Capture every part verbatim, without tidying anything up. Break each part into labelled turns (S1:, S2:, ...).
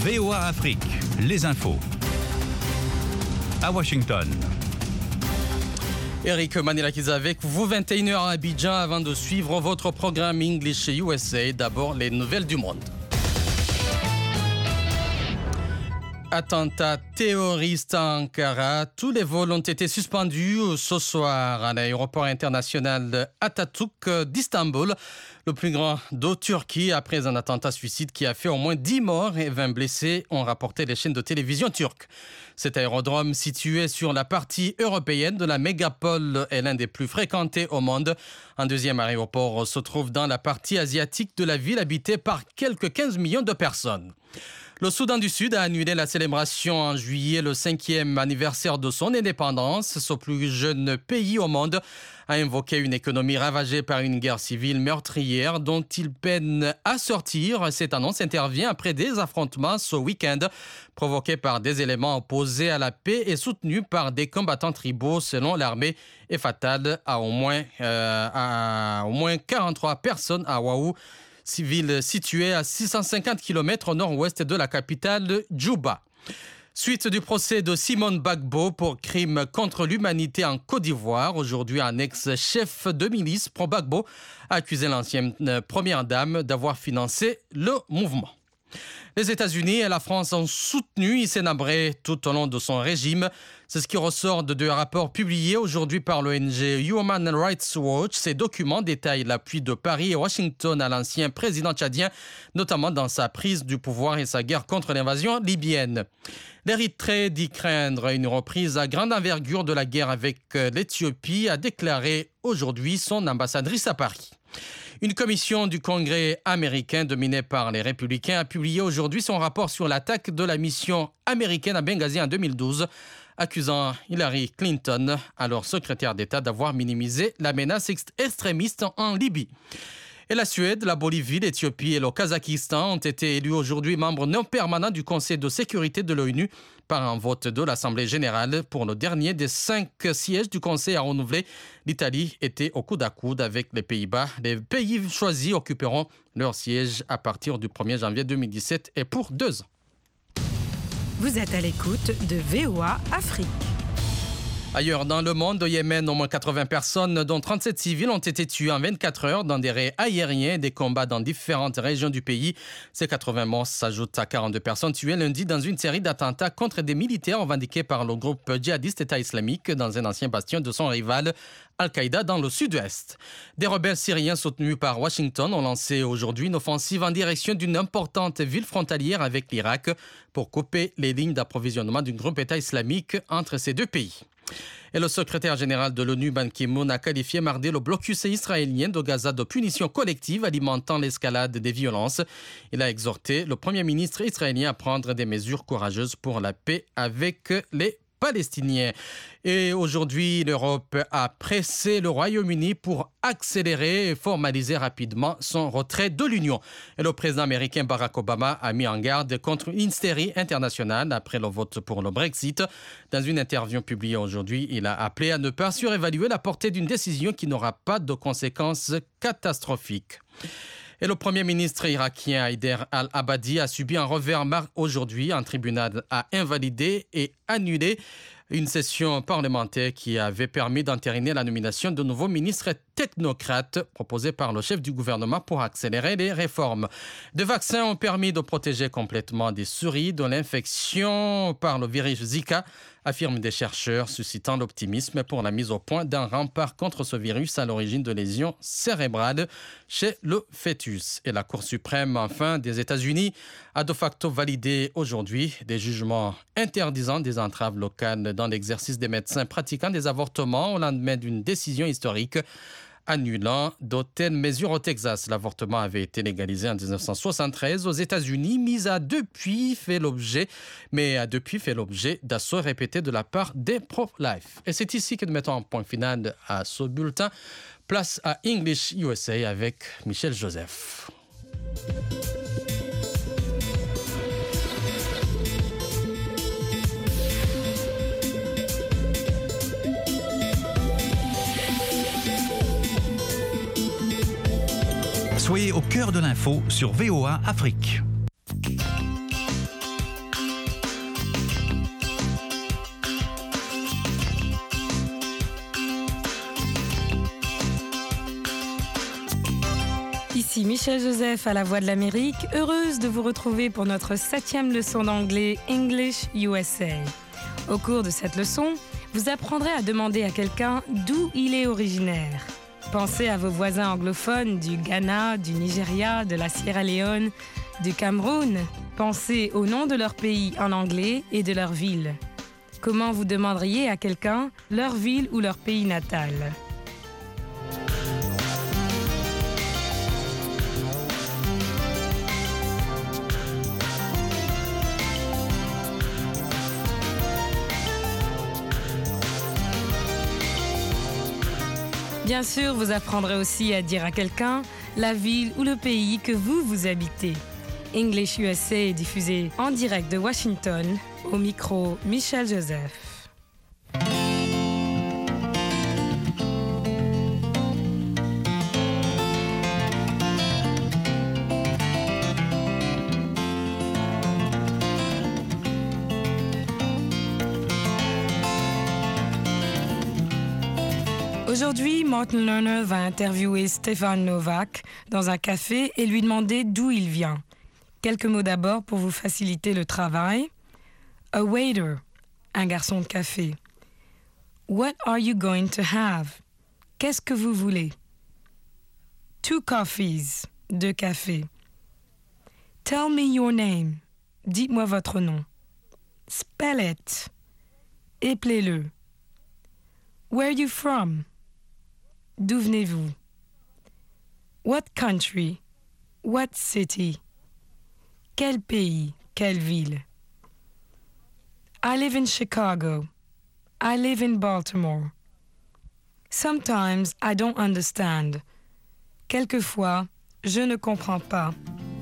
S1: V O A Afrique, les infos. À Washington.
S2: Eric Manilakiza avec vous, vingt et une heures à Abidjan, avant de suivre votre programme English U S A. D'abord, les nouvelles du monde. Attentat terroriste à Ankara. Tous les vols ont été suspendus ce soir à l'aéroport international Atatürk d'Istanbul, le plus grand de Turquie, après un attentat suicide qui a fait au moins dix morts et vingt blessés, ont rapporté les chaînes de télévision turques. Cet aérodrome, situé sur la partie européenne de la mégapole, est l'un des plus fréquentés au monde. Un deuxième aéroport se trouve dans la partie asiatique de la ville, habitée par quelques quinze millions de personnes. Le Soudan du Sud a annulé la célébration en juillet, le cinquième anniversaire de son indépendance. Ce plus jeune pays au monde a invoqué une économie ravagée par une guerre civile meurtrière dont il peine à sortir. Cette annonce intervient après des affrontements ce week-end provoqués par des éléments opposés à la paix et soutenus par des combattants tribaux, selon l'armée, et fatale à au moins, euh, à au moins quarante-trois personnes à Wahou, ville située à six cent cinquante kilomètres au nord-ouest de la capitale Djouba. Suite du procès de Simone Gbagbo pour crime contre l'humanité en Côte d'Ivoire. Aujourd'hui, un ex-chef de milice pro-Gbagbo a accusé l'ancienne première dame d'avoir financé le mouvement. Les États-Unis et la France ont soutenu Hissène Habré tout au long de son régime. C'est ce qui ressort de deux rapports publiés aujourd'hui par l'O N G Human Rights Watch. Ces documents détaillent l'appui de Paris et Washington à l'ancien président tchadien, notamment dans sa prise du pouvoir et sa guerre contre l'invasion libyenne. L'Érythrée dit craindre une reprise à grande envergure de la guerre avec l'Éthiopie, a déclaré aujourd'hui son ambassadrice à Paris. Une commission du Congrès américain dominée par les Républicains a publié aujourd'hui son rapport sur l'attaque de la mission américaine à Benghazi en deux mille douze, accusant Hillary Clinton, alors secrétaire d'État, d'avoir minimisé la menace extrémiste en Libye. Et la Suède, la Bolivie, l'Éthiopie et le Kazakhstan ont été élus aujourd'hui membres non permanents du Conseil de sécurité de l'ONU par un vote de l'Assemblée générale. Pour le dernier des cinq sièges du Conseil à renouveler, l'Italie était au coude à coude avec les Pays-Bas. Les pays choisis occuperont leur siège à partir du premier janvier deux mille dix-sept et pour deux ans.
S3: Vous êtes à l'écoute de V O A Afrique.
S2: Ailleurs dans le monde, au Yémen, au moins quatre-vingts personnes, dont trente-sept civils, ont été tués en vingt-quatre heures dans des raids aériens et des combats dans différentes régions du pays. Ces quatre-vingts morts s'ajoutent à quarante-deux personnes tuées lundi dans une série d'attentats contre des militaires revendiqués par le groupe djihadiste État islamique dans un ancien bastion de son rival Al-Qaïda dans le sud-ouest. Des rebelles syriens soutenus par Washington ont lancé aujourd'hui une offensive en direction d'une importante ville frontalière avec l'Irak pour couper les lignes d'approvisionnement du groupe État islamique entre ces deux pays. Et le secrétaire général de l'ONU, Ban Ki-moon, a qualifié mardi le blocus israélien de Gaza de punition collective alimentant l'escalade des violences. Il a exhorté le premier ministre israélien à prendre des mesures courageuses pour la paix avec les Palestiniens. Et aujourd'hui, l'Europe a pressé le Royaume-Uni pour accélérer et formaliser rapidement son retrait de l'Union. Et le président américain Barack Obama a mis en garde contre une hystérie internationale après le vote pour le Brexit. Dans une interview publiée aujourd'hui, il a appelé à ne pas surévaluer la portée d'une décision qui n'aura pas de conséquences catastrophiques. Et le Premier ministre irakien Haider al-Abadi a subi un revers aujourd'hui. Un tribunal a invalidé et annulé une session parlementaire qui avait permis d'entériner la nomination de nouveaux ministres technocrates proposés par le chef du gouvernement pour accélérer les réformes. Des vaccins ont permis de protéger complètement des souris de l'infection par le virus Zika, affirment des chercheurs, suscitant l'optimisme pour la mise au point d'un rempart contre ce virus à l'origine de lésions cérébrales chez le fœtus. Et la Cour suprême, enfin, des États-Unis a de facto validé aujourd'hui des jugements interdisant des entraves locales dans l'exercice des médecins pratiquant des avortements au lendemain d'une décision historique annulant de telles mesures au Texas. L'avortement avait été légalisé en dix-neuf cent soixante-treize aux États-Unis, mais a depuis fait l'objet, mais a depuis fait l'objet d'assauts répétés de la part des pro-life. Et c'est ici que nous mettons un point final à ce bulletin. Place à English U S A avec Michel Joseph.
S1: Soyez au cœur de l'info sur V O A Afrique.
S3: Ici Michel Joseph à la Voix de l'Amérique, heureuse de vous retrouver pour notre septième leçon d'anglais English U S A. Au cours de cette leçon, vous apprendrez à demander à quelqu'un d'où il est originaire. Pensez à vos voisins anglophones du Ghana, du Nigeria, de la Sierra Leone, du Cameroun. Pensez au nom de leur pays en anglais et de leur ville. Comment vous demanderiez à quelqu'un leur ville ou leur pays natal? Bien sûr, vous apprendrez aussi à dire à quelqu'un la ville ou le pays que vous, vous habitez. English U S A est diffusé en direct de Washington, au micro Michel Joseph. Aujourd'hui, Martin Lerner va interviewer Stefan Novak dans un café et lui demander d'où il vient. Quelques mots d'abord pour vous faciliter le travail. A waiter, un garçon de café. What are you going to have? Qu'est-ce que vous voulez? Two coffees, deux cafés. Tell me your name. Dites-moi votre nom. Spell it. Éplez-le. Where are you from? D'où venez-vous? What country? What city? Quel pays? Quelle ville? I live in Chicago. I live in Baltimore. Sometimes I don't understand. Quelquefois, je ne comprends pas.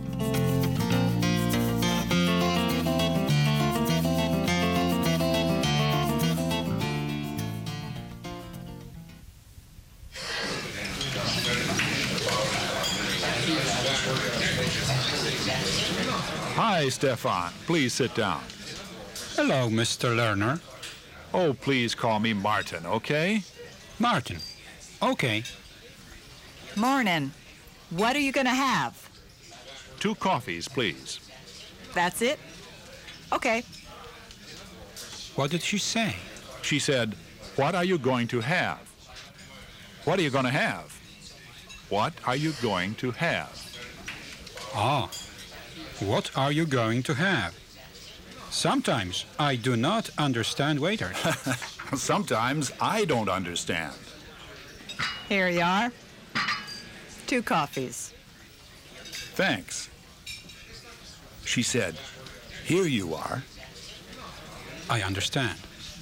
S4: Hi, Stefan. Please sit down.
S5: Hello, Mister Lerner.
S4: Oh, please call me Martin, okay?
S5: Martin. Okay.
S6: Morning. What are you going to have?
S4: Two coffees, please.
S6: That's it? Okay.
S5: What did she say?
S4: She said, what are you going to have? What are you going to have? What are you going to have?
S5: Ah. What are you going to have? Sometimes I do not understand waiters.
S4: Sometimes I don't understand.
S6: Here you are. Two coffees.
S4: Thanks. She said, here you are.
S5: I understand.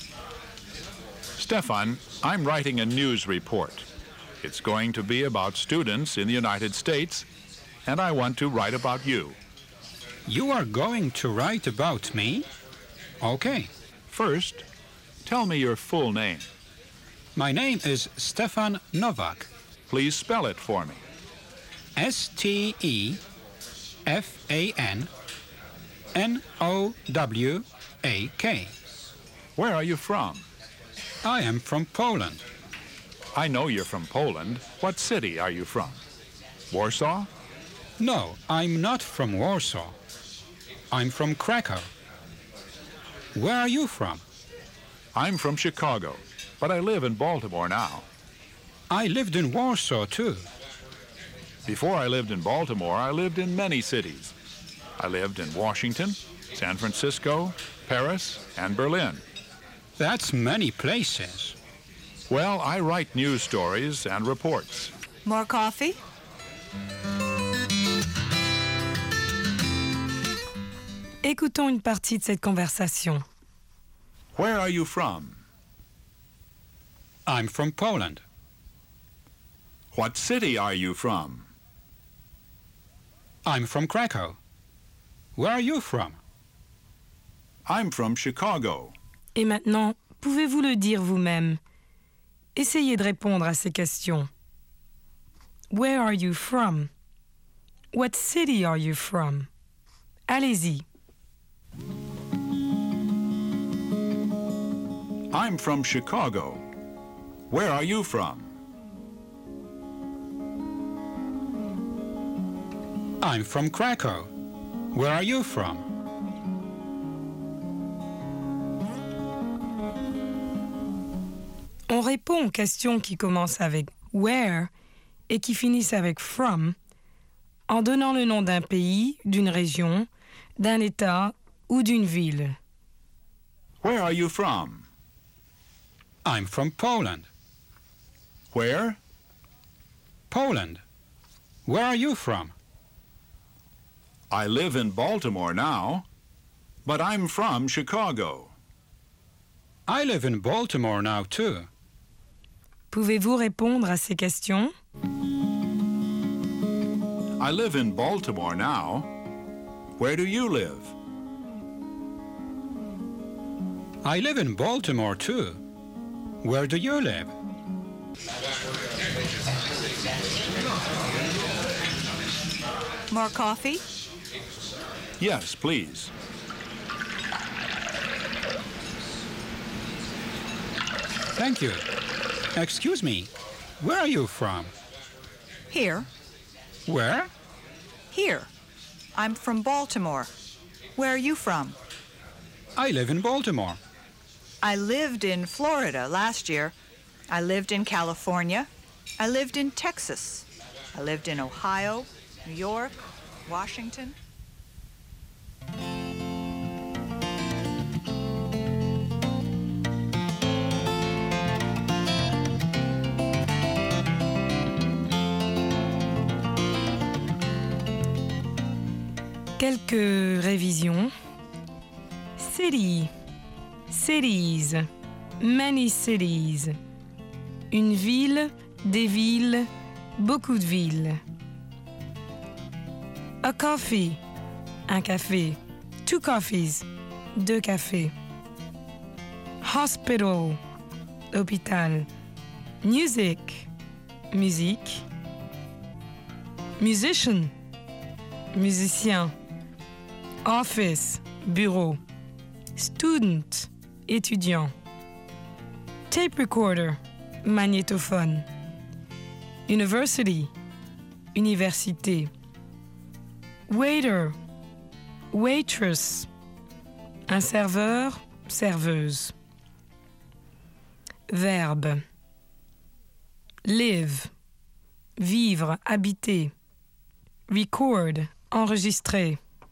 S4: Stefan, I'm writing a news report. It's going to be about students in the United States, and I want to write about you.
S5: You are going to write about me? Okay.
S4: First, tell me your full name.
S5: My name is Stefan Novak.
S4: Please spell it for me.
S5: S T E F A N N O W A K.
S4: Where are you from?
S5: I am from Poland.
S4: I know you're from Poland. What city are you from? Warsaw?
S5: No, I'm not from Warsaw. I'm from Krakow. Where are you from?
S4: I'm from Chicago, but I live in Baltimore now.
S5: I lived in Warsaw, too.
S4: Before I lived in Baltimore, I lived in many cities. I lived in Washington, San Francisco, Paris, and Berlin.
S5: That's many places.
S4: Well, I write news stories and reports.
S6: More coffee?
S3: Écoutons une partie de cette conversation.
S4: Where are you from?
S5: I'm from Poland.
S4: What city are you from?
S5: I'm from Krakow. Where are you from?
S4: I'm from Chicago.
S3: Et maintenant, pouvez-vous le dire vous-même? Essayez de répondre à ces questions. Where are you from? What city are you from? Allez-y.
S4: I'm from Chicago. Where are you from?
S5: I'm from Krakow. Where are you from?
S3: On répond aux questions qui commencent avec where et qui finissent avec from en donnant le nom d'un pays, d'une région, d'un État ou d'une ville.
S4: Where are you from?
S5: I'm from Poland.
S4: Where?
S5: Poland. Where are you from?
S4: I live in Baltimore now, but I'm from Chicago.
S5: I live in Baltimore now too.
S3: Pouvez-vous répondre à ces questions?
S4: I live in Baltimore now. Where do you live?
S5: I live in Baltimore too. Where do you live?
S6: More coffee?
S4: Yes, please.
S5: Thank you. Excuse me, where are you from?
S6: Here.
S5: Where?
S6: Here. I'm from Baltimore. Where are you from?
S5: I live in Baltimore.
S6: I lived in Florida last year. I lived in California. I lived in Texas. I lived in Ohio, New York, Washington.
S3: Quelques révisions. City, cities, many cities. Une ville, des villes, beaucoup de villes. A coffee, un café. Two coffees, deux cafés. Hospital, hôpital. Music, musique. Musician, musicien. Office, bureau. Student, étudiant. Tape recorder, magnétophone. University, université. Waiter, waitress. Un serveur, serveuse. Verbe. Live, vivre, habiter. Record, enregistrer.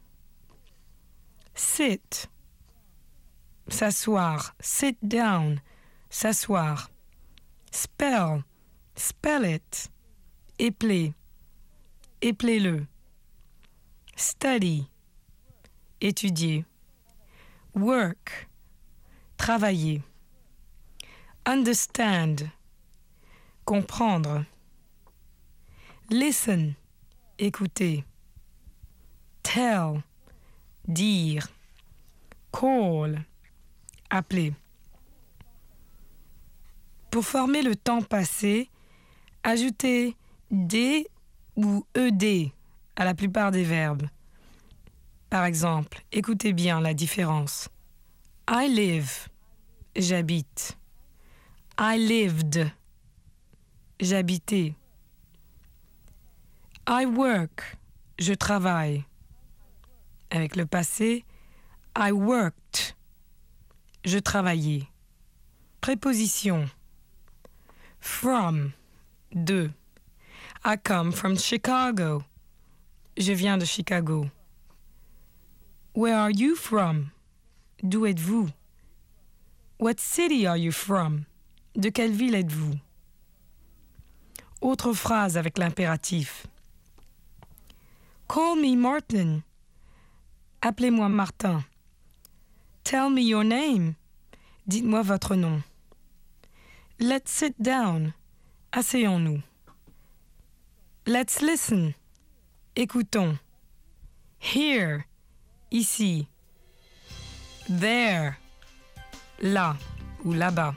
S3: Sit, s'asseoir. Sit down, s'asseoir. Spell, spell it. Épeler, épeler-le. Study, étudier. Work, travailler. Understand, comprendre. Listen, écouter. Tell, dire. Call, appeler. Pour former le temps passé, ajoutez D ou E D à la plupart des verbes. Par exemple, écoutez bien la différence. I live, j'habite. I lived, j'habitais. I work, je travaille. Avec le passé, I worked, je travaillais. Préposition. From, de. I come from Chicago. Je viens de Chicago. Where are you from? D'où êtes-vous? What city are you from? De quelle ville êtes-vous? Autre phrase avec l'impératif. Call me Martin. Appelez-moi Martin. Tell me your name. Dites-moi votre nom. Let's sit down. Asseyons-nous. Let's listen. Écoutons. Here. Ici. There. Là ou là-bas.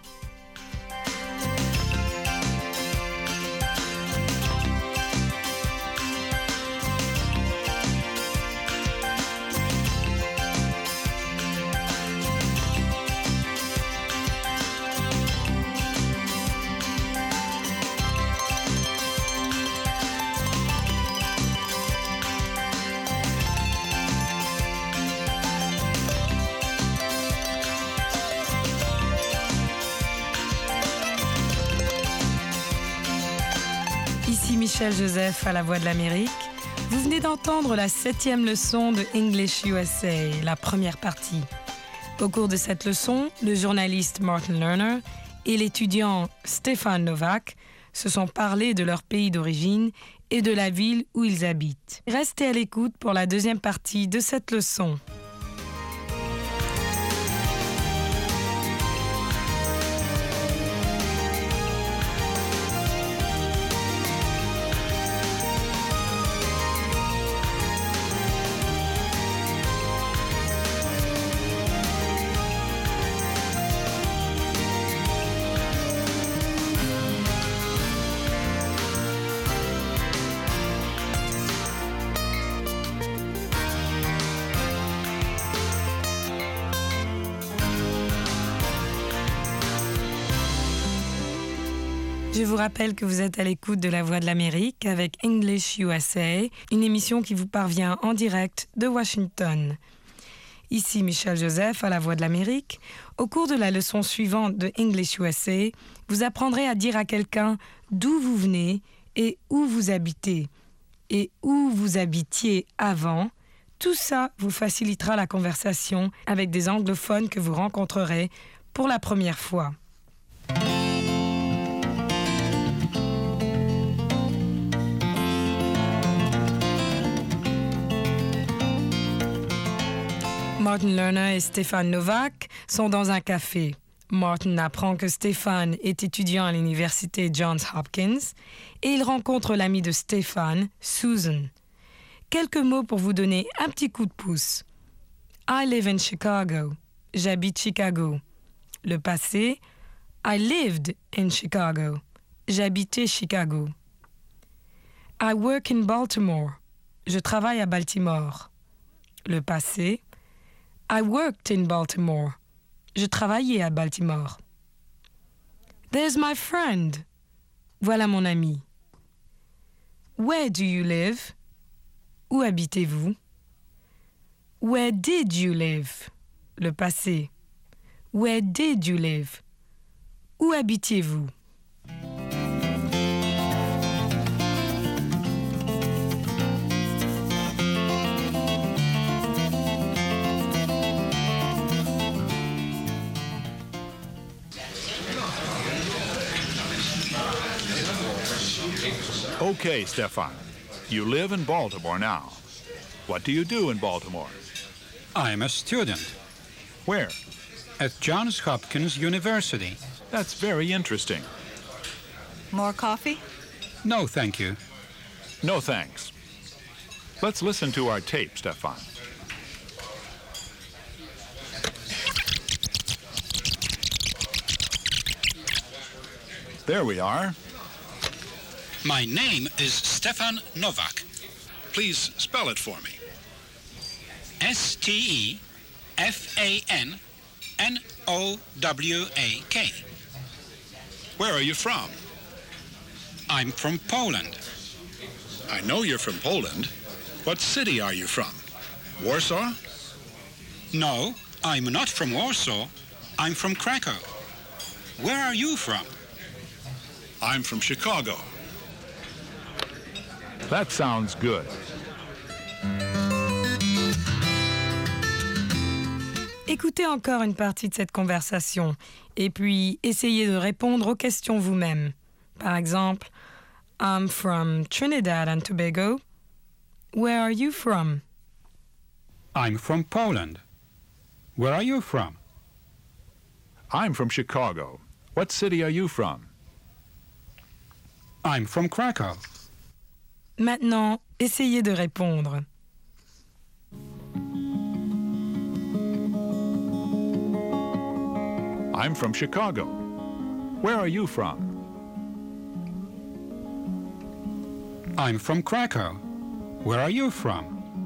S3: Michel Joseph à la Voix de l'Amérique. Vous venez d'entendre la septième leçon de English U S A, la première partie. Au cours de cette leçon, le journaliste Martin Lerner et l'étudiant Stefan Novak se sont parlé de leur pays d'origine et de la ville où ils habitent. Restez à l'écoute pour la deuxième partie de cette leçon. Je vous rappelle que vous êtes à l'écoute de La Voix de l'Amérique avec English U S A, une émission qui vous parvient en direct de Washington. Ici Michel Joseph à La Voix de l'Amérique. Au cours de la leçon suivante de English U S A, vous apprendrez à dire à quelqu'un d'où vous venez et où vous habitez, et où vous habitiez avant. Tout ça vous facilitera la conversation avec des anglophones que vous rencontrerez pour la première fois. Martin Lerner et Stefan Novak sont dans un café. Martin apprend que Stefan est étudiant à l'université Johns Hopkins et il rencontre l'amie de Stefan, Susan. Quelques mots pour vous donner un petit coup de pouce. I live in Chicago. J'habite Chicago. Le passé, I lived in Chicago. J'habitais Chicago. I work in Baltimore. Je travaille à Baltimore. Le passé, I worked in Baltimore. Je travaillais à Baltimore. There's my friend. Voilà mon ami. Where do you live? Où habitez-vous? Where did you live? Le passé. Where did you live? Où habitiez-vous?
S4: Okay, Stefan. You live in Baltimore now. What do you do in Baltimore?
S5: I'm a student
S4: Where?
S5: at Johns Hopkins University.
S4: That's very interesting.
S6: More coffee?
S5: No, thank you.
S4: No thanks. Let's listen to our tape, Stefan. There we are.
S5: My name is Stefan Novak.
S4: Please spell it for me.
S5: S T E F A N N O W A K.
S4: Where are you from?
S5: I'm from Poland.
S4: I know you're from Poland. What city are you from? Warsaw?
S5: No, I'm not from Warsaw. I'm from Krakow. Where are you from?
S4: I'm from Chicago. That sounds good.
S3: Écoutez encore une partie de cette conversation et puis essayez de répondre aux questions vous-même. Par exemple, I'm from Trinidad and Tobago. Where are you from?
S5: I'm from Poland. Where are you from?
S4: I'm from Chicago. What city are you from?
S5: I'm from Krakow.
S3: Maintenant, essayez de répondre.
S4: I'm from Chicago. Where are you from?
S5: I'm from Krakow. Where are you from?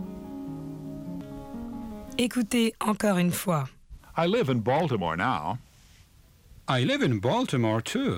S3: Écoutez encore une fois.
S4: I live in Baltimore now.
S5: I live in Baltimore, too.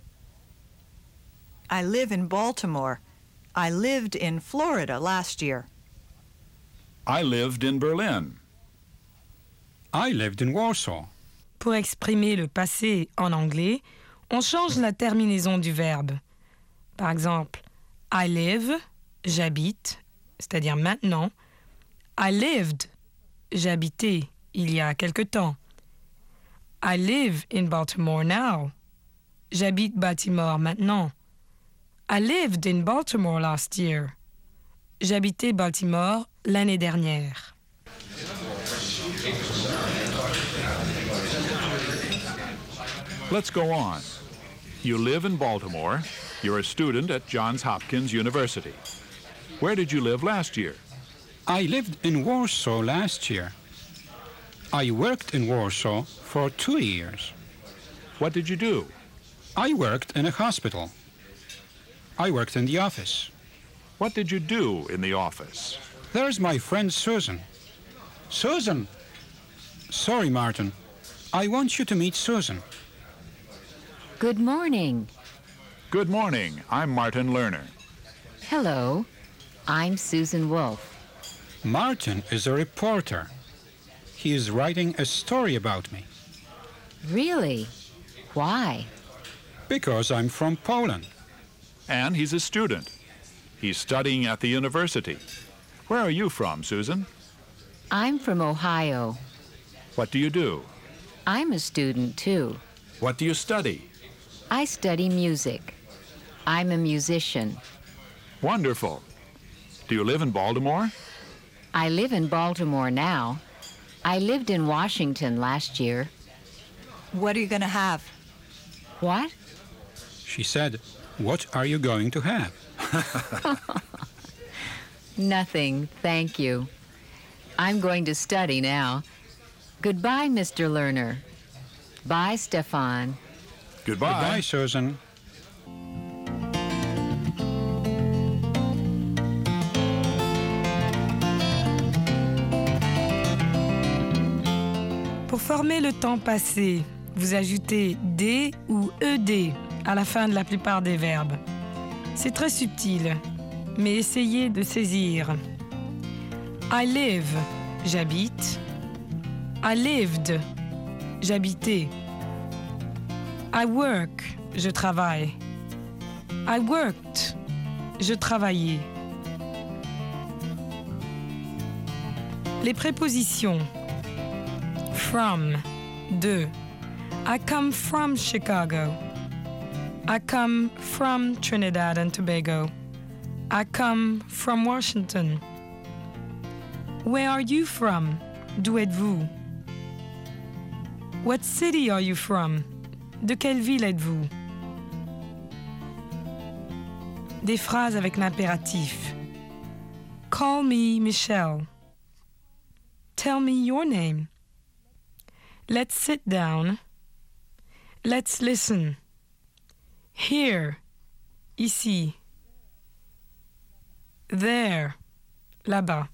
S6: I live in Baltimore. I lived in Florida last year.
S4: I lived in Berlin.
S5: I lived in Warsaw.
S3: Pour exprimer le passé en anglais, on change la terminaison du verbe. Par exemple, I live, j'habite, c'est-à-dire maintenant. I lived, j'ai habité il y a quelque temps. I live in Baltimore now. J'habite Baltimore maintenant. I lived in Baltimore last year. J'habitais Baltimore l'année dernière.
S4: Let's go on. You live in Baltimore. You're a student at Johns Hopkins University. Where did you live last year?
S5: I lived in Warsaw last year. I worked in Warsaw for two years.
S4: What did you do?
S5: I worked in a hospital. I worked in the office.
S4: What did you do in the office?
S5: There's my friend Susan. Susan! Sorry, Martin. I want you to meet Susan.
S7: Good morning.
S4: Good morning. I'm Martin Lerner.
S7: Hello. I'm Susan Wolf.
S5: Martin is a reporter. He is writing a story about me.
S7: Really? Why?
S5: Because I'm from Poland.
S4: And he's a student. He's studying at the university. Where are you from, Susan?
S7: I'm from Ohio.
S4: What do you do?
S7: I'm a student, too.
S4: What do you study?
S7: I study music. I'm a musician.
S4: Wonderful. Do you live in Baltimore?
S7: I live in Baltimore now. I lived in Washington last year.
S6: What are you going to have?
S7: What?
S5: She said, "What are you going to have?"
S7: Nothing, thank you. I'm going to study now. Goodbye, Mister Lerner. Bye, Stefan.
S4: Goodbye.
S5: Goodbye, Susan.
S3: Pour former le temps passé, vous ajoutez D ou E D à la fin de la plupart des verbes. C'est très subtil, mais essayez de saisir. I live, j'habite. I lived, j'habitais. I work, je travaille. I worked, je travaillais. Les prépositions. From, de. I come from Chicago. I come from Trinidad and Tobago. I come from Washington. Where are you from? D'où êtes-vous? What city are you from? De quelle ville êtes-vous? Des phrases avec l'impératif. Call me Michelle. Tell me your name. Let's sit down. Let's listen. Here, ici. There, là-bas.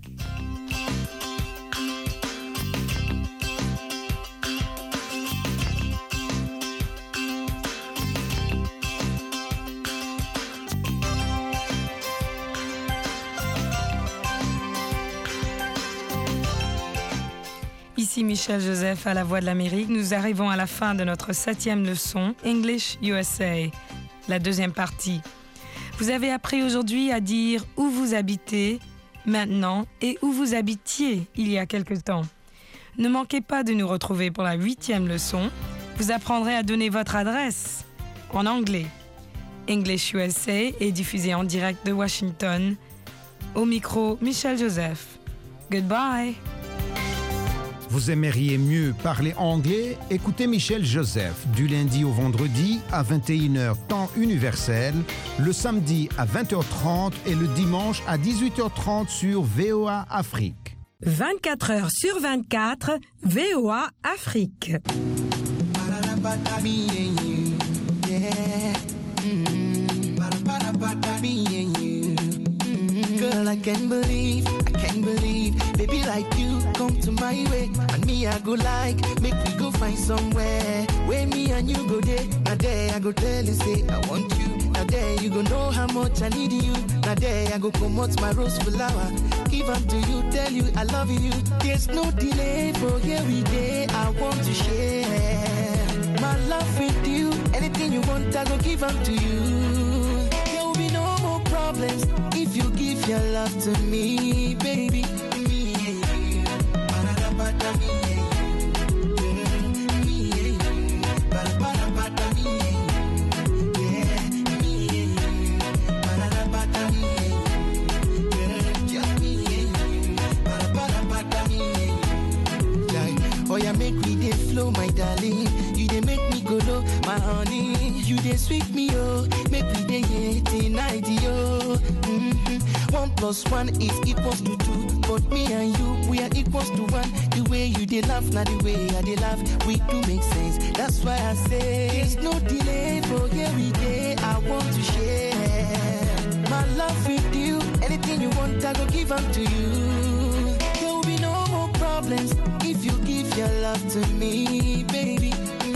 S3: Ici Michel Joseph à la Voix de l'Amérique. Nous arrivons à la fin de notre septième leçon, English U S A, la deuxième partie. Vous avez appris aujourd'hui à dire où vous habitez maintenant et où vous habitiez il y a quelque temps. Ne manquez pas de nous retrouver pour la huitième leçon. Vous apprendrez à donner votre adresse en anglais. English U S A est diffusé en direct de Washington. Au micro, Michel Joseph. Goodbye.
S8: Vous aimeriez mieux parler anglais? Écoutez Michel Joseph du lundi au vendredi à vingt et une heures temps universel, le samedi à vingt heures trente et le dimanche à dix-huit heures trente sur V O A Afrique.
S3: vingt-quatre heures sur vingt-quatre, V O A Afrique.
S9: Girl, I can't believe, I can't believe, baby like you come to my way, and me I go like, make we go find somewhere, where me and you go there, now there I go tell you say I want you, now there you go know how much I need you, now there I go come out my rose flower, give up to you, tell you I love you, there's no delay for every day, I want to share, my love with you, anything you want I go give up to you, there will be no more problems. problems if you give your love to me, baby. Me, ba-da-da-ba-da, me, me, ba-da-ba-da-ba-da, me, yeah, me, ba-da-da-ba-da, me, yeah, just me, ba-da-ba-da-ba-da, me, yeah. Oh, yeah, make me dey flow, my darling. You dey make me go low, my honey. You dey sweet me, oh. Make me dey here tonight, yo. Mm-hmm. One plus one is equals to two. But me and you, we are equals to one. The way you dey laugh, not the way I dey laugh. We do make sense. That's why I say there's no delay for every day. I want to share my love with you. Anything you want, I go give up to you. There will be no more problems if you give your love to me, baby.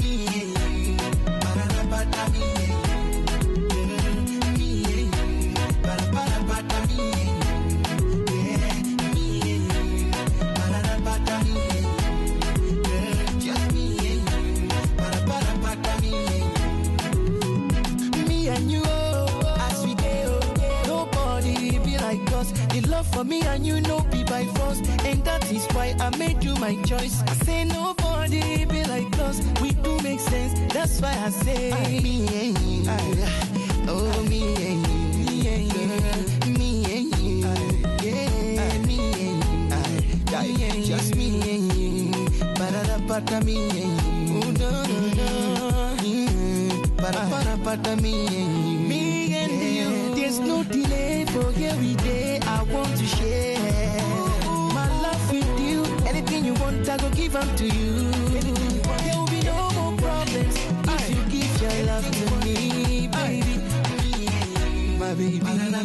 S9: The love for me and you know be by force, and that is why I made you my choice. I say nobody be like us, we do make sense. That's why I say I, me and you, I, oh me and you, me and you, me and you, I, yeah, me and you, I, yeah, just me and you, ba-da-da-ba-da, me and you, oh no no no, mm, ba-da-ba-da-ba-da, me and you, me and you. There's no delay for every day. I want to share my love with you. Anything you want, I go give up to you. There will be no more problems if you give your love to me, baby. My baby, my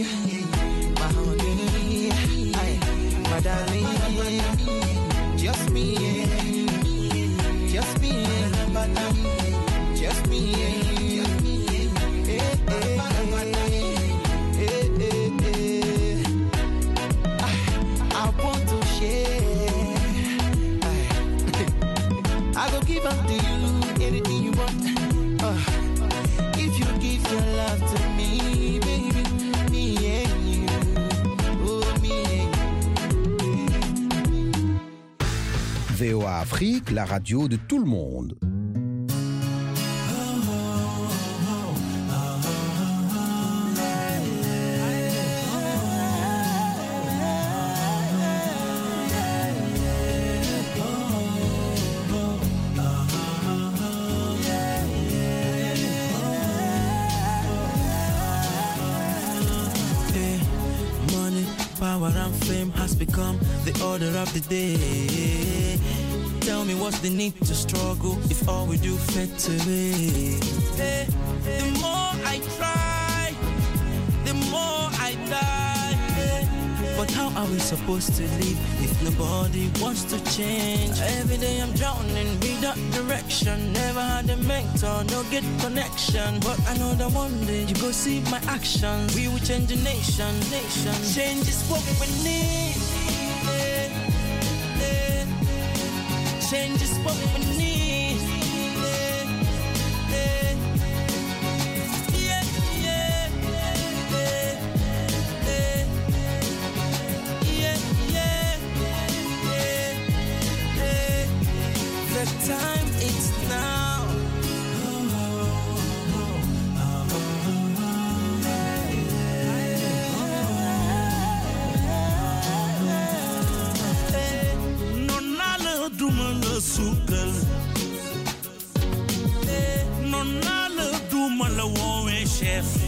S9: honey, my darling, just me, just me, just me. I go give up to you anything you want. Uh, if you give your love to me, baby, me and you, oh me and you.
S8: V O A Afrique, la radio de tout le monde.
S10: Power and fame has become the order of the day. Tell me what's the need to struggle if all we do fade away. Hey, the more I try, the more I die. Hey, but how are we supposed to live if nobody wants to change? Every day I'm drowning without direction. Never had a mentor, no good connection. But I know that one day you go see my actions. We will change the nation, nation. Change is what we need. Yeah, yeah. Change is what we need. Yeah, yeah. Yeah, yeah, yeah, yeah. Yeah, yeah, yeah, yeah. The time is now. Sukal non na la duma la wowe chef